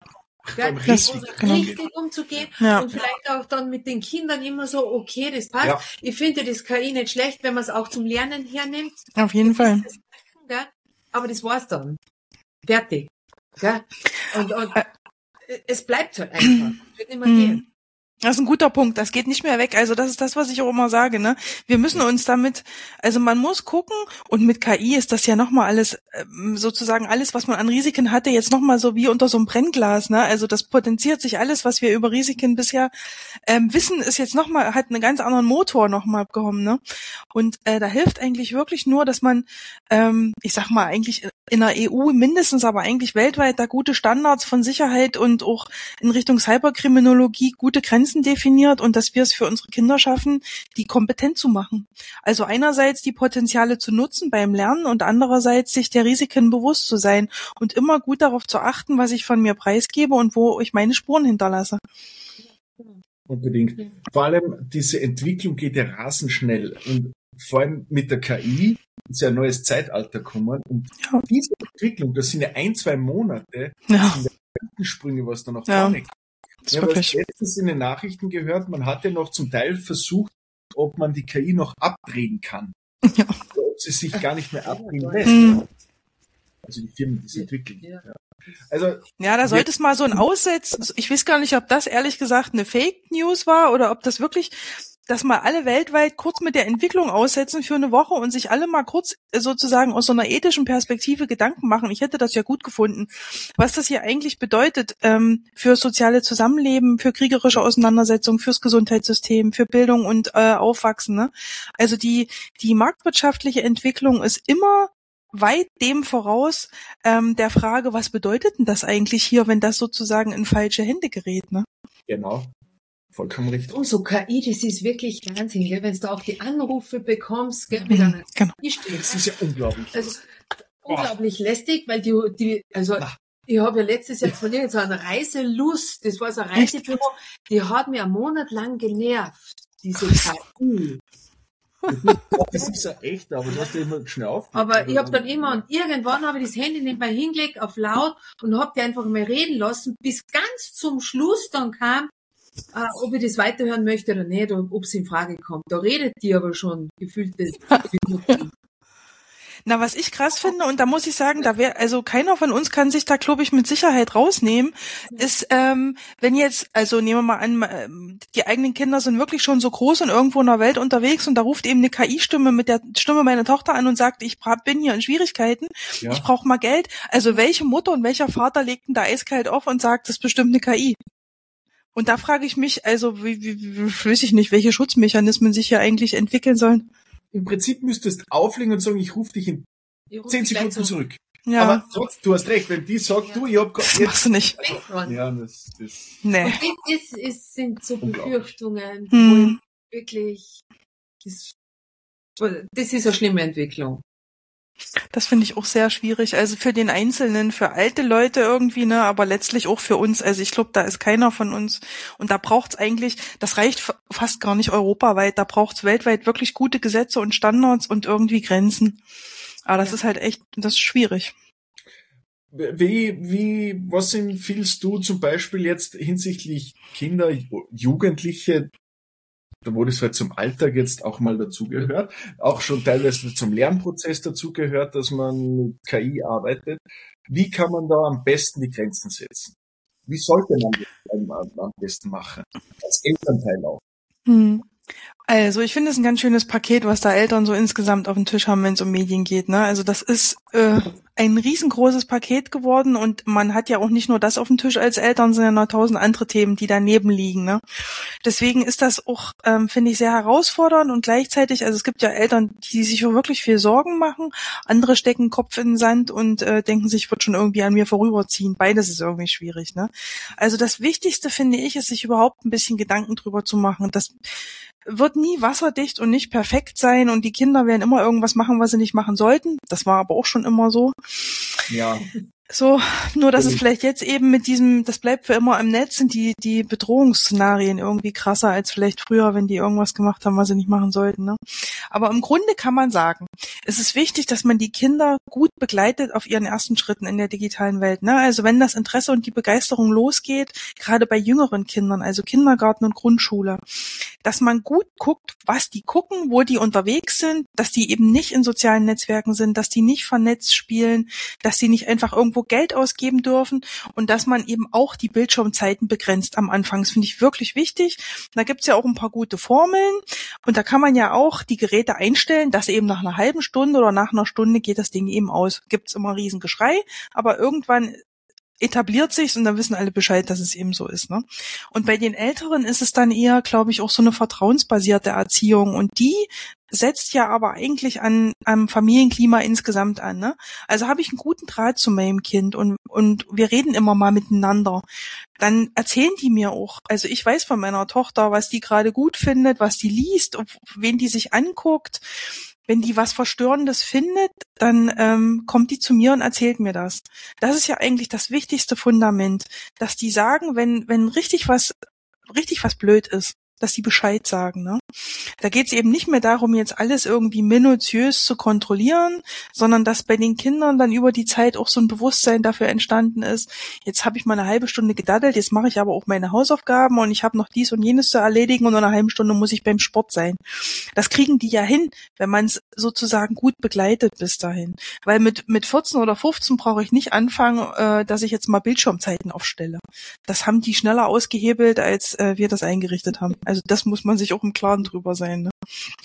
Richtig umzugehen und vielleicht auch dann mit den Kindern immer so, okay, das passt. Ja. Ich finde das KI nicht schlecht, wenn man es auch zum Lernen hernimmt. Auf jeden Fall. Gell? Aber das war's dann. Fertig. Gell? Und es bleibt halt einfach. Es wird nicht mehr gehen. Das ist ein guter Punkt. Das geht nicht mehr weg. Also das ist das, was ich auch immer sage, ne? Wir müssen uns damit, also man muss gucken und mit KI ist das ja nochmal alles, sozusagen alles, was man an Risiken hatte, jetzt nochmal so wie unter so einem Brennglas, ne? Also das potenziert sich alles, was wir über Risiken bisher wissen, ist jetzt nochmal, hat einen ganz anderen Motor nochmal bekommen, ne? Und da hilft eigentlich wirklich nur, dass man, ich sag mal, eigentlich in der EU mindestens, aber eigentlich weltweit da gute Standards von Sicherheit und auch in Richtung Cyberkriminologie gute Grenzen definiert und dass wir es für unsere Kinder schaffen, die kompetent zu machen. Also einerseits die Potenziale zu nutzen beim Lernen und andererseits sich der Risiken bewusst zu sein und immer gut darauf zu achten, was ich von mir preisgebe und wo ich meine Spuren hinterlasse. Unbedingt. Vor allem diese Entwicklung geht ja rasend schnell und vor allem mit der KI ist ja ein neues Zeitalter gekommen. Und Ja. diese Entwicklung, das sind ja 1-2 Monate, Ja, in der Sprünge, was da noch Ja. vorne kommt. ist Ich habe wirklich. letztens in den Nachrichten gehört, man hat ja noch zum Teil versucht, ob man die KI noch abdrehen kann. Ja. Oder ob sie sich gar nicht mehr abdrehen lässt. Hm. Also die Firmen, die es entwickeln. Ja. Ja. Also Ja, da sollte es mal so ein Aussetz, ich weiß gar nicht, ob das ehrlich gesagt eine Fake News war oder ob das wirklich, dass mal alle weltweit kurz mit der Entwicklung aussetzen für eine Woche und sich alle mal kurz sozusagen aus so einer ethischen Perspektive Gedanken machen. Ich hätte das ja gut gefunden, was das hier eigentlich bedeutet für soziale Zusammenleben, für kriegerische Auseinandersetzungen, fürs Gesundheitssystem, für Bildung und Aufwachsen. Ne? Also die marktwirtschaftliche Entwicklung ist immer weit dem voraus der Frage, was bedeutet denn das eigentlich hier, wenn das sozusagen in falsche Hände gerät, ne? genau, vollkommen richtig. Und so KI, das ist wirklich Wahnsinn, gell? Wenn du auch die Anrufe bekommst, gell, mit einer Genau. KI-Stimme. Das ist ja unglaublich. Also unglaublich lästig, weil Na. ich habe ja letztes Jahr von irgendeiner Reiselust, das war so ein Reisebüro, die hat mir einen Monat lang genervt, diese KI. Das ist ja echt, aber du hast ja immer schnell auf. Aber ich habe dann immer, und irgendwann habe ich das Handy nebenbei hingelegt auf laut und habe die einfach mal reden lassen, bis ganz zum Schluss dann kam, ob ich das weiterhören möchte oder nicht, oder ob es in Frage kommt. Da redet die aber schon gefühlte Minuten. Na, was ich krass finde, und da muss ich sagen, also keiner von uns kann sich da, glaube ich, mit Sicherheit rausnehmen, ist, wenn jetzt, also nehmen wir mal an, die eigenen Kinder sind wirklich schon so groß und irgendwo in der Welt unterwegs und da ruft eben eine KI-Stimme mit der Stimme meiner Tochter an und sagt, ich bin hier in Schwierigkeiten, Ja. ich brauche mal Geld. Also welche Mutter und welcher Vater legt denn da eiskalt auf und sagt, das ist bestimmt eine KI? Und da frage ich mich, also weiß ich nicht, welche Schutzmechanismen sich hier eigentlich entwickeln sollen. Im Prinzip müsstest auflegen und sagen, ich rufe dich in Ich ruf 10 die gleich Sekunden zurück. Ja, Aber trotzdem, du hast recht, wenn die sagt, Ja. du, ich hab das jetzt... machst du nicht. zurück. Ja, das Nee. Und das sind so Unglaublich. Befürchtungen, Hm. wo ich wirklich, das ist eine schlimme Entwicklung. Das finde ich auch sehr schwierig. Also für den Einzelnen, für alte Leute irgendwie, ne, aber letztlich auch für uns. Also ich glaube, da ist keiner von uns. Und da braucht's eigentlich, das reicht fast gar nicht europaweit. Da braucht's weltweit wirklich gute Gesetze und Standards und irgendwie Grenzen. Aber das Ja. ist halt echt, das ist schwierig. Was empfiehlst du zum Beispiel jetzt hinsichtlich Kinder, Jugendliche, wo das halt zum Alltag jetzt auch mal dazugehört, auch schon teilweise zum Lernprozess dazugehört, dass man mit KI arbeitet. Wie kann man da am besten die Grenzen setzen? Wie sollte man das am besten machen? Als Elternteil auch. Also ich finde es ein ganz schönes Paket, was da Eltern so insgesamt auf den Tisch haben, wenn es um Medien geht. Ne? Also das ist ein riesengroßes Paket geworden und man hat ja auch nicht nur das auf dem Tisch als Eltern, sondern noch 1000 andere Themen, die daneben liegen. Ne? Deswegen ist das auch, finde ich, sehr herausfordernd und gleichzeitig, also es gibt ja Eltern, die sich wirklich viel Sorgen machen, andere stecken den Kopf in den Sand und denken sich, wird schon irgendwie an mir vorüberziehen. Beides ist irgendwie schwierig. Ne? Also das Wichtigste, finde ich, ist, sich überhaupt ein bisschen Gedanken drüber zu machen. Das wird nie wasserdicht und nicht perfekt sein und die Kinder werden immer irgendwas machen, was sie nicht machen sollten. Das war aber auch schon immer so. Ja, So, nur dass es vielleicht jetzt eben mit diesem, das bleibt für immer im Netz, sind die Bedrohungsszenarien irgendwie krasser als vielleicht früher, wenn die irgendwas gemacht haben, was sie nicht machen sollten. Ne? Aber im Grunde kann man sagen, es ist wichtig, dass man die Kinder gut begleitet auf ihren ersten Schritten in der digitalen Welt. Ne? Also wenn das Interesse und die Begeisterung losgeht, gerade bei jüngeren Kindern, also Kindergarten und Grundschule, dass man gut guckt, was die gucken, wo die unterwegs sind, dass die eben nicht in sozialen Netzwerken sind, dass die nicht vernetzt spielen, dass die nicht einfach irgendwo Geld ausgeben dürfen und dass man eben auch die Bildschirmzeiten begrenzt am Anfang. Das finde ich wirklich wichtig. Da gibt's ja auch ein paar gute Formeln und da kann man ja auch die Geräte einstellen, dass eben nach einer halben Stunde oder nach einer Stunde geht das Ding eben aus. Gibt's immer Riesengeschrei, aber irgendwann etabliert sich's und dann wissen alle Bescheid, dass es eben so ist. Ne? Und bei den Älteren ist es dann eher, glaube ich, auch so eine vertrauensbasierte Erziehung und die setzt ja aber eigentlich am Familienklima insgesamt an. Ne? Also habe ich einen guten Draht zu meinem Kind und wir reden immer mal miteinander. Dann erzählen die mir auch, also ich weiß von meiner Tochter, was die gerade gut findet, was die liest, wen die sich anguckt. Wenn die was Verstörendes findet, dann kommt die zu mir und erzählt mir das. Das ist ja eigentlich das wichtigste Fundament, dass die sagen, wenn richtig was blöd ist, dass die Bescheid sagen, ne? Da geht es eben nicht mehr darum, jetzt alles irgendwie minutiös zu kontrollieren, sondern dass bei den Kindern dann über die Zeit auch so ein Bewusstsein dafür entstanden ist, jetzt habe ich mal eine halbe Stunde gedaddelt, jetzt mache ich aber auch meine Hausaufgaben und ich habe noch dies und jenes zu erledigen und in einer halben Stunde muss ich beim Sport sein. Das kriegen die ja hin, wenn man es sozusagen gut begleitet bis dahin. Weil mit 14 oder 15 brauche ich nicht anfangen, dass ich jetzt mal Bildschirmzeiten aufstelle. Das haben die schneller ausgehebelt, als wir das eingerichtet haben. Also das muss man sich auch im Klaren drüber sein. Ne?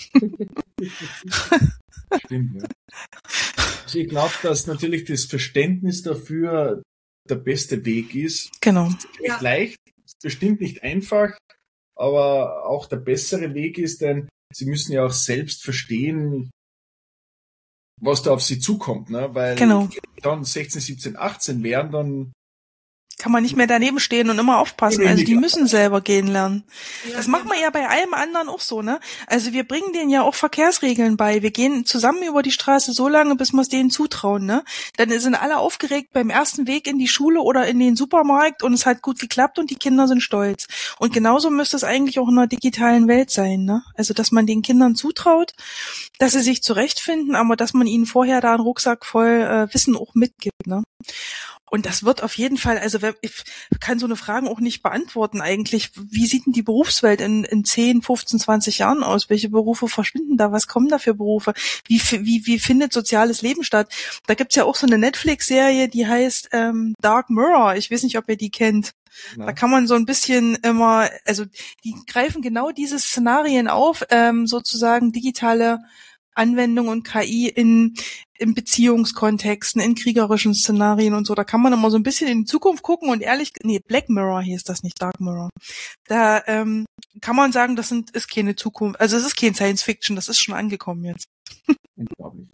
Stimmt, ja. Also ich glaube, dass natürlich das Verständnis dafür der beste Weg ist. Genau. Nicht leicht, ist bestimmt nicht einfach, aber auch der bessere Weg ist, denn sie müssen ja auch selbst verstehen, was da auf sie zukommt, ne? Weil genau. Dann 16, 17, 18 wären, dann kann man nicht mehr daneben stehen und immer aufpassen. Also die müssen selber gehen lernen. Das machen wir ja bei allem anderen auch so, ne? Also wir bringen denen ja auch Verkehrsregeln bei. Wir gehen zusammen über die Straße so lange, bis wir es denen zutrauen, ne? Dann sind alle aufgeregt beim ersten Weg in die Schule oder in den Supermarkt und es hat gut geklappt und die Kinder sind stolz. Und genauso müsste es eigentlich auch in einer digitalen Welt sein, ne? Also dass man den Kindern zutraut, dass sie sich zurechtfinden, aber dass man ihnen vorher da einen Rucksack voll Wissen auch mitgibt, ne? Und das wird auf jeden Fall, also ich kann so eine Frage auch nicht beantworten eigentlich. Wie sieht denn die Berufswelt in 10, 15, 20 Jahren aus? Welche Berufe verschwinden da? Was kommen da für Berufe? Wie findet soziales Leben statt? Da gibt's ja auch so eine Netflix-Serie, die heißt Dark Mirror. Ich weiß nicht, ob ihr die kennt. Ja. Da kann man so ein bisschen immer, also die greifen genau diese Szenarien auf, sozusagen digitale Anwendung und KI in Beziehungskontexten, in kriegerischen Szenarien und so. Da kann man immer so ein bisschen in die Zukunft gucken und Black Mirror hieß das, nicht Dark Mirror. Da kann man sagen, ist keine Zukunft, also es ist kein Science Fiction, das ist schon angekommen jetzt. Unglaublich.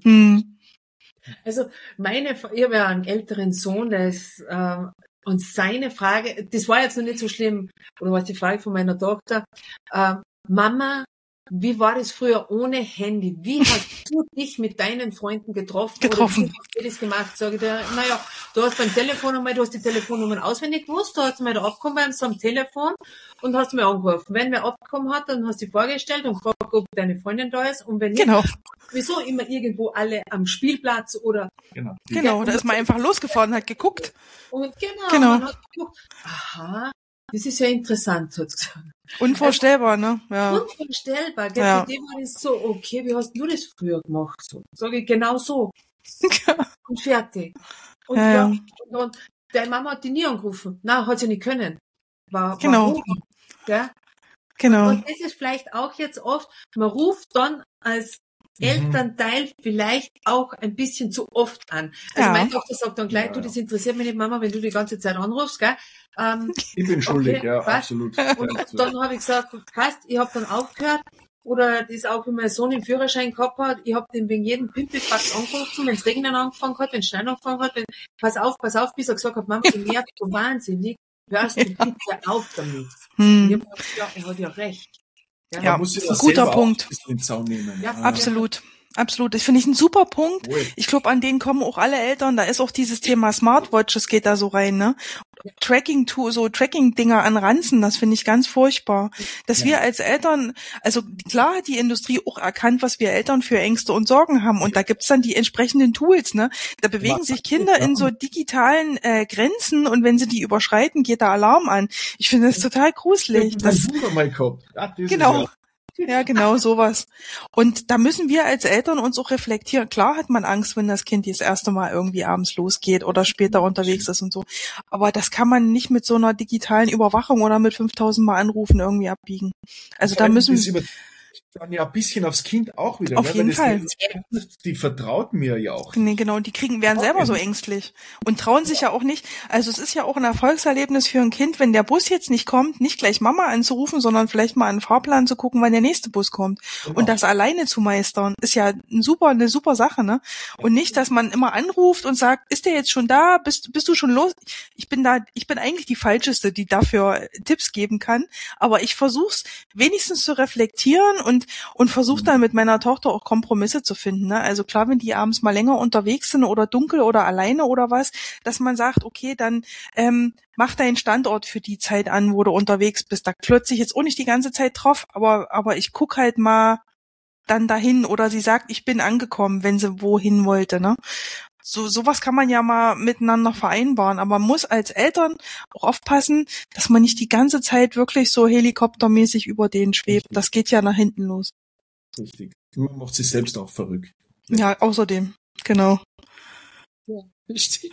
Also ich habe ja einen älteren Sohn, der ist und seine Frage, das war jetzt noch nicht so schlimm, oder was die Frage von meiner Tochter, Mama, wie war das früher ohne Handy? Wie hast du dich mit deinen Freunden getroffen? Oder wie hast du das gemacht? Sag ich dir, naja, du hast beim Telefon einmal, du hast die Telefonnummern auswendig gewusst, du hast mal da abgekommen beim so am Telefon und hast mir angerufen. Wenn wer abgekommen hat, dann hast du dich vorgestellt und gefragt, ob deine Freundin da ist und wenn nicht, wieso immer irgendwo alle am Spielplatz oder... Genau, da ist man einfach losgefahren, hat geguckt. Und genau. Man hat geguckt, aha, das ist ja interessant, hat gesagt. Unvorstellbar, ne? Ja. Unvorstellbar. Gell? Für die war das so, okay, wie hast du das früher gemacht? So, sage ich, genau so. Und fertig. Und und deine Mama hat die nie angerufen. Nein, hat sie nicht können. Warum? Ja? Genau. Und das ist vielleicht auch jetzt oft, man ruft dann als Elternteil vielleicht auch ein bisschen zu oft an. Also meine Tochter sagt dann gleich, du, das interessiert mich nicht, Mama, wenn du die ganze Zeit anrufst, gell? Ich bin schuldig, okay, ja, passt. Absolut. Und dann habe ich gesagt, passt, ich habe dann aufgehört, oder das auch, wie mein Sohn den Führerschein gehabt hat, ich habe den wegen jedem Pimpelfax angerufen, wenn es Regnen angefangen hat, wenn es Schneien angefangen hat, pass auf, bis er gesagt hat, Mama, du nervst so wahnsinnig, hörst du bitte auf damit. Und ich habe gesagt, ja, er hat ja recht. Ja, das ist ein guter Punkt. Den Zaun nehmen. Ja, absolut. Absolut. Das finde ich ein super Punkt. Ich glaube, an den kommen auch alle Eltern. Da ist auch dieses Thema Smartwatches geht da so rein, ne? Tracking-Dinger an Ranzen, das finde ich ganz furchtbar. Dass wir als Eltern, also klar hat die Industrie auch erkannt, was wir Eltern für Ängste und Sorgen haben. Und da gibt's dann die entsprechenden Tools, ne? Da bewegen sich Kinder in so digitalen Grenzen und wenn sie die überschreiten, geht der Alarm an. Ich finde das total gruselig. Genau. Ja, genau, sowas. Und da müssen wir als Eltern uns auch reflektieren. Klar hat man Angst, wenn das Kind das erste Mal irgendwie abends losgeht oder später unterwegs ist und so. Aber das kann man nicht mit so einer digitalen Überwachung oder mit 5000 Mal Anrufen irgendwie abbiegen. Also da müssen wir dann ja ein bisschen aufs Kind auch wieder. Auf jeden Fall. Die vertraut mir ja auch. Nee, genau, die werden selber so ängstlich und trauen sich ja auch nicht. Also es ist ja auch ein Erfolgserlebnis für ein Kind, wenn der Bus jetzt nicht kommt, nicht gleich Mama anzurufen, sondern vielleicht mal einen Fahrplan zu gucken, wann der nächste Bus kommt. Genau. Und das alleine zu meistern, ist ja eine super Sache, ne? Und nicht, dass man immer anruft und sagt, ist der jetzt schon da? Bist du schon los? Ich bin eigentlich die Falscheste, die dafür Tipps geben kann. Aber ich versuch's wenigstens zu reflektieren und versuche dann mit meiner Tochter auch Kompromisse zu finden. Ne? Also klar, wenn die abends mal länger unterwegs sind oder dunkel oder alleine oder was, dass man sagt, okay, dann mach deinen Standort für die Zeit an, wo du unterwegs bist. Da klotze ich jetzt auch nicht die ganze Zeit drauf, aber ich guck halt mal dann dahin oder sie sagt, ich bin angekommen, wenn sie wohin wollte, ne? Sowas kann man ja mal miteinander vereinbaren, aber man muss als Eltern auch aufpassen, dass man nicht die ganze Zeit wirklich so helikoptermäßig über denen schwebt. Richtig. Das geht ja nach hinten los. Richtig. Man macht sich selbst auch verrückt. Ja, außerdem, genau. Ja, stimmt.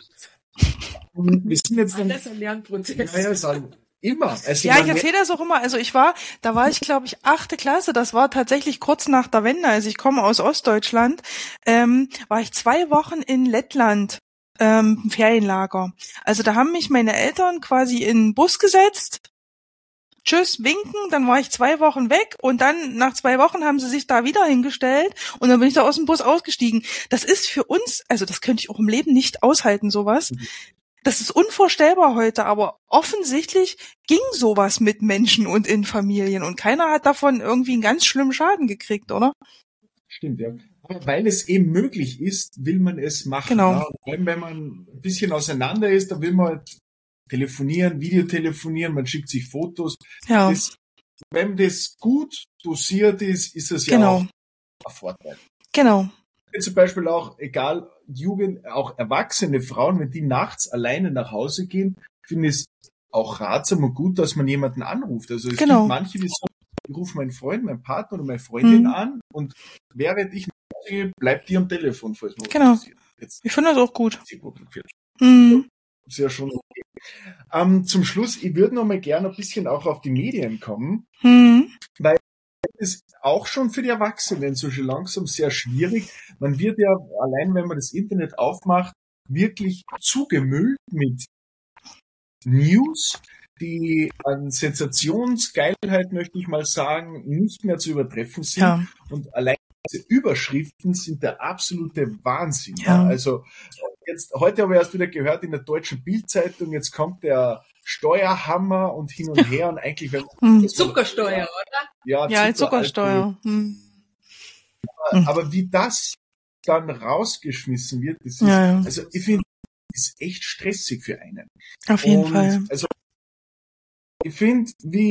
Wir sind jetzt dann, Das ist ein Lernprozess. ja, sagen, immer. Also Ja, ich erzähle das auch immer. Also da war ich, glaube ich, 8. Klasse. Das war tatsächlich kurz nach der Wende. Also ich komme aus Ostdeutschland. War ich 2 Wochen in Lettland, Ferienlager. Also da haben mich meine Eltern quasi in den Bus gesetzt. Tschüss, winken, dann war ich 2 Wochen weg und dann nach 2 Wochen haben sie sich da wieder hingestellt und dann bin ich da aus dem Bus ausgestiegen. Das ist für uns, also das könnte ich auch im Leben nicht aushalten, sowas. Das ist unvorstellbar heute, aber offensichtlich ging sowas mit Menschen und in Familien und keiner hat davon irgendwie einen ganz schlimmen Schaden gekriegt, oder? Stimmt, ja. Aber weil es eben möglich ist, will man es machen. Genau. Ja. Und vor allem, wenn man ein bisschen auseinander ist, dann will man halt telefonieren, Videotelefonieren, man schickt sich Fotos. Ja, Wenn das gut dosiert ist, ist es ja genau, auch ein Vorteil. genau. Zum Beispiel auch, egal, auch erwachsene Frauen, wenn die nachts alleine nach Hause gehen, finde ich es auch ratsam und gut, dass man jemanden anruft. Also es Genau. gibt manche, die sagen, ich rufe meinen Freund, meinen Partner oder meine Freundin an und während ich nach Hause gehe, bleibt die am Telefon, falls mal was Genau. passiert. Jetzt Ich finde das auch gut. ist ja schon okay. Zum Schluss, ich würde noch mal gerne ein bisschen auch auf die Medien kommen. Ist auch schon für die Erwachsenen so schon langsam sehr schwierig. Man wird ja, allein wenn man das Internet aufmacht, wirklich zugemüllt mit News, die an Sensationsgeilheit, möchte ich mal sagen, nicht mehr zu übertreffen sind. Ja. Und allein diese Überschriften sind der absolute Wahnsinn. Ja. Also heute habe ich erst wieder gehört in der deutschen Bildzeitung, jetzt kommt der Steuerhammer und hin und her und eigentlich, wenn man Zuckersteuer, oder? Ja, Zuckersteuer. Aber wie das dann rausgeschmissen wird, das ist, Ja. also ich finde, das ist echt stressig für einen. Auf jeden Fall. Also ich finde,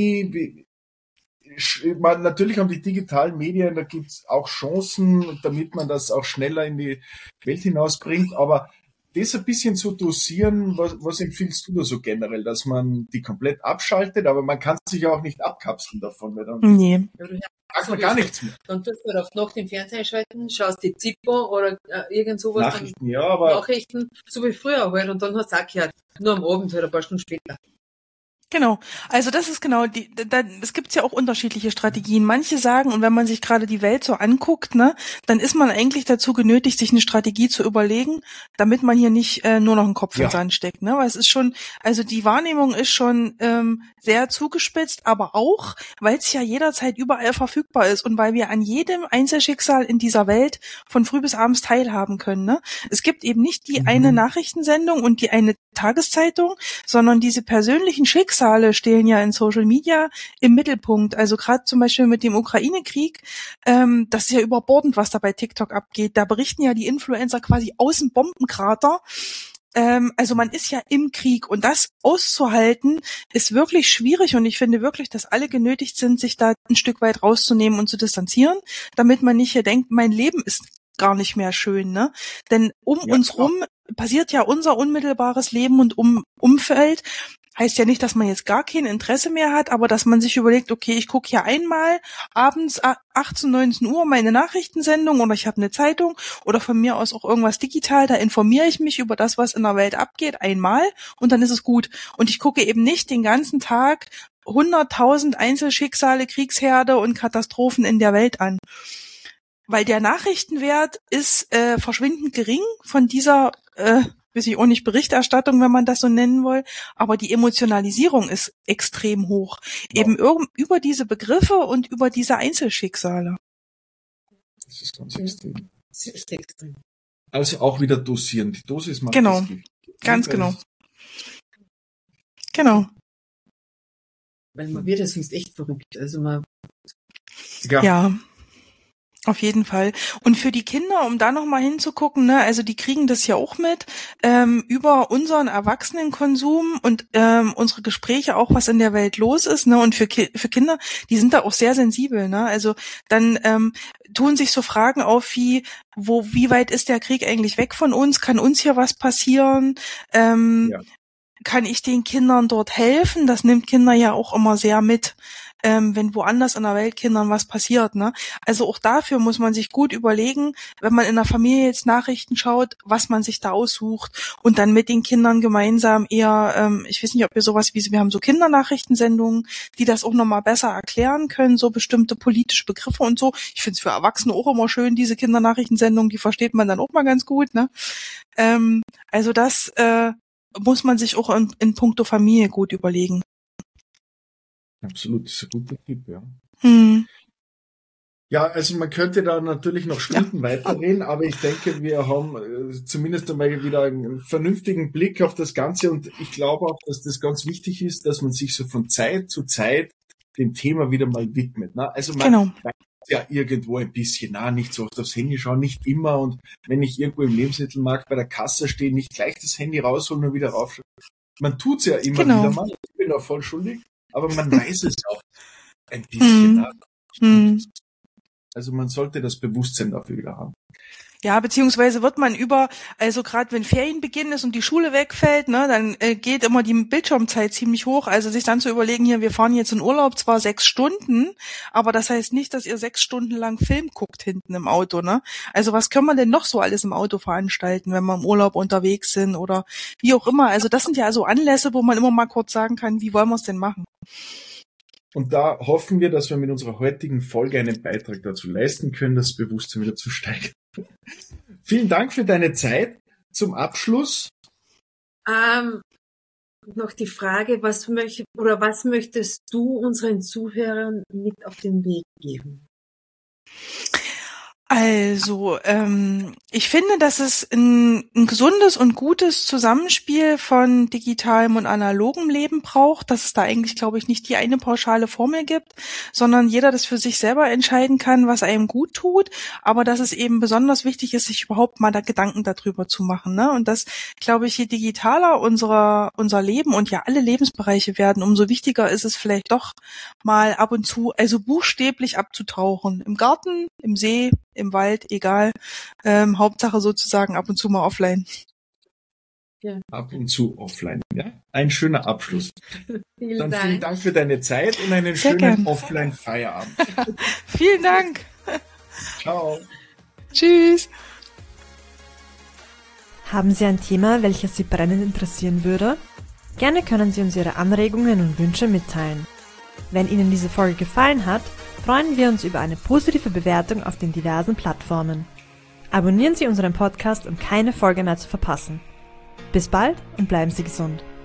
natürlich haben die digitalen Medien, da gibt's auch Chancen, damit man das auch schneller in die Welt hinausbringt, aber das ein bisschen zu dosieren, was empfiehlst du da so generell, dass man die komplett abschaltet, aber man kann sich auch nicht abkapseln davon, weil dann Nee. sagt man gar nichts mehr. Dann tust du auf Nacht den Fernseher schalten, schaust die Zippo oder irgend sowas. Nachrichten, ja, aber Nachrichten, so wie früher halt, und dann hast du auch gehört, nur am Abend halt ein paar Stunden später. Genau, also das ist genau es gibt ja auch unterschiedliche Strategien. Manche sagen, und wenn man sich gerade die Welt so anguckt, ne, dann ist man eigentlich dazu genötigt, sich eine Strategie zu überlegen, damit man hier nicht nur noch einen Kopf in den Sand steckt, ne, weil es ist schon, also die Wahrnehmung ist schon sehr zugespitzt, aber auch, weil es ja jederzeit überall verfügbar ist und weil wir an jedem Einzelschicksal in dieser Welt von früh bis abends teilhaben können, ne. Es gibt eben nicht die eine Nachrichtensendung und die eine Tageszeitung, sondern diese persönlichen Schicksale stehen ja in Social Media im Mittelpunkt. Also gerade zum Beispiel mit dem Ukraine-Krieg, das ist ja überbordend, was da bei TikTok abgeht. Da berichten ja die Influencer quasi aus dem Bombenkrater. Also man ist ja im Krieg und das auszuhalten ist wirklich schwierig und ich finde wirklich, dass alle genötigt sind, sich da ein Stück weit rauszunehmen und zu distanzieren, damit man nicht hier denkt, mein Leben ist gar nicht mehr schön, ne? Denn uns rum passiert ja unser unmittelbares Leben und Umfeld. Heißt ja nicht, dass man jetzt gar kein Interesse mehr hat, aber dass man sich überlegt, okay, ich gucke hier einmal abends 18, 19 Uhr meine Nachrichtensendung oder ich habe eine Zeitung oder von mir aus auch irgendwas digital, da informiere ich mich über das, was in der Welt abgeht, einmal und dann ist es gut. Und ich gucke eben nicht den ganzen Tag 100.000 Einzelschicksale, Kriegsherde und Katastrophen in der Welt an. Weil der Nachrichtenwert ist verschwindend gering von dieser, weiß ich auch nicht, Berichterstattung, wenn man das so nennen will, aber die Emotionalisierung ist extrem hoch. Ja. Eben über diese Begriffe und über diese Einzelschicksale. Das ist ganz extrem. Das ist extrem. Also auch wieder dosieren. Die Dosis macht genau. das Gift. Ganz genau. Genau. Weil man wird ja sonst echt verrückt. Also man Ja. Auf jeden Fall. Und für die Kinder, um da nochmal hinzugucken, ne, also die kriegen das ja auch mit, über unseren Erwachsenenkonsum und unsere Gespräche auch, was in der Welt los ist, ne, und für Kinder, die sind da auch sehr sensibel, ne, also dann tun sich so Fragen auf wie weit ist der Krieg eigentlich weg von uns? Kann uns hier was passieren? Kann ich den Kindern dort helfen? Das nimmt Kinder ja auch immer sehr mit, wenn woanders in der Welt Kindern was passiert, ne? Also auch dafür muss man sich gut überlegen, wenn man in der Familie jetzt Nachrichten schaut, was man sich da aussucht und dann mit den Kindern gemeinsam eher, ich weiß nicht, ob wir haben so Kindernachrichtensendungen, die das auch nochmal besser erklären können, so bestimmte politische Begriffe und so. Ich finde es für Erwachsene auch immer schön, diese Kindernachrichtensendungen, die versteht man dann auch mal ganz gut, ne? Also das muss man sich auch in puncto Familie gut überlegen. Absolut, das ist ein guter Tipp, ja. Hm. Ja, also man könnte da natürlich noch Stunden weiterreden, aber ich denke, wir haben zumindest einmal wieder einen vernünftigen Blick auf das Ganze und ich glaube auch, dass das ganz wichtig ist, dass man sich so von Zeit zu Zeit dem Thema wieder mal widmet. Ne? Also man weiß ja irgendwo ein bisschen, nicht so oft aufs Handy schauen, nicht immer und wenn ich irgendwo im Lebensmittelmarkt bei der Kasse stehe, nicht gleich das Handy rausholen und wieder raufschauen. Man tut's ja immer wieder mal, ich bin auch voll schuldig. Aber man weiß es auch ein bisschen. Also man sollte das Bewusstsein dafür wieder haben. Ja, beziehungsweise wird man also gerade wenn Ferienbeginn ist und die Schule wegfällt, ne, dann geht immer die Bildschirmzeit ziemlich hoch. Also sich dann zu überlegen, hier, wir fahren jetzt in Urlaub, zwar 6 Stunden, aber das heißt nicht, dass ihr 6 Stunden lang Film guckt hinten im Auto, ne? Also was können wir denn noch so alles im Auto veranstalten, wenn wir im Urlaub unterwegs sind oder wie auch immer. Also das sind ja so Anlässe, wo man immer mal kurz sagen kann, wie wollen wir es denn machen? Und da hoffen wir, dass wir mit unserer heutigen Folge einen Beitrag dazu leisten können, das Bewusstsein wieder zu steigern. Vielen Dank für deine Zeit. Zum Abschluss. Noch die Frage, was möchtest du unseren Zuhörern mit auf den Weg geben? Also, ich finde, dass es ein gesundes und gutes Zusammenspiel von digitalem und analogem Leben braucht, dass es da eigentlich, glaube ich, nicht die eine pauschale Formel gibt, sondern jeder das für sich selber entscheiden kann, was einem gut tut, aber dass es eben besonders wichtig ist, sich überhaupt mal da Gedanken darüber zu machen, ne? Und das, glaube ich, je digitaler unser Leben und ja alle Lebensbereiche werden, umso wichtiger ist es vielleicht doch mal ab und zu, also buchstäblich abzutauchen. Im Garten, im See, im Wald, egal. Hauptsache sozusagen ab und zu mal offline. Ja. Ab und zu offline, ja. Ein schöner Abschluss. Vielen Dank für deine Zeit und einen schönen Offline-Feierabend. Vielen Dank. Ciao. Tschüss. Haben Sie ein Thema, welches Sie brennend interessieren würde? Gerne können Sie uns Ihre Anregungen und Wünsche mitteilen. Wenn Ihnen diese Folge gefallen hat, freuen wir uns über eine positive Bewertung auf den diversen Plattformen. Abonnieren Sie unseren Podcast, um keine Folge mehr zu verpassen. Bis bald und bleiben Sie gesund.